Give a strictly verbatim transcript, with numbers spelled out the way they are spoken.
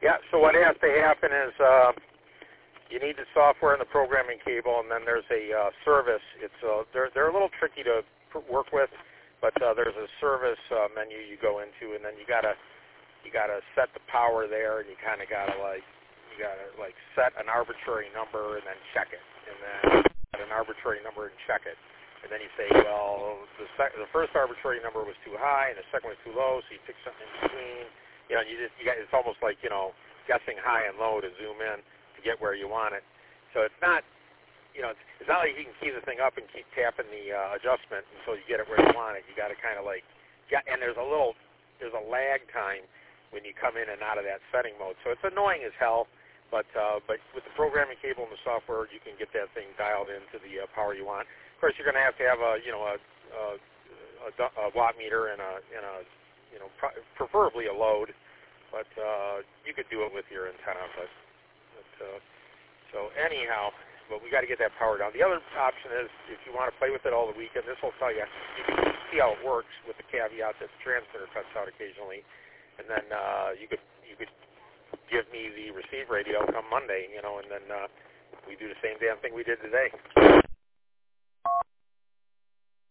Yeah, so what has to happen is uh, you need the software and the programming cable, and then there's a uh, service. It's uh, they're they're a little tricky to work with, but uh, there's a service uh, menu you go into, and then you gotta you gotta set the power there, and you kind of gotta like you gotta like set an arbitrary number and then check it, and then set an arbitrary number and check it, and then you say, well, the sec- the first arbitrary number was too high, and the second was too low, so you pick something in between. You know, you just you got it's almost like you know guessing high and low to zoom in to get where you want it. So it's not. You know, it's, it's not like you can key the thing up and keep tapping the uh, adjustment until you get it where you want it. You got to kind of like, yeah, and there's a little, there's a lag time when you come in and out of that setting mode. So it's annoying as hell, but uh, but with the programming cable and the software, you can get that thing dialed into the uh, power you want. Of course, you're going to have to have a, you know, a, a, a, a watt meter and a, and a, you know, pro- preferably a load, but uh, you could do it with your antenna. But, but uh, so anyhow. But we got to get that power down. The other option is if you want to play with it all the weekend, this will tell you, you can see how it works with the caveat that the transmitter cuts out occasionally. And then uh, you could you could give me the receive radio come Monday, you know, and then uh, we do the same damn thing we did today.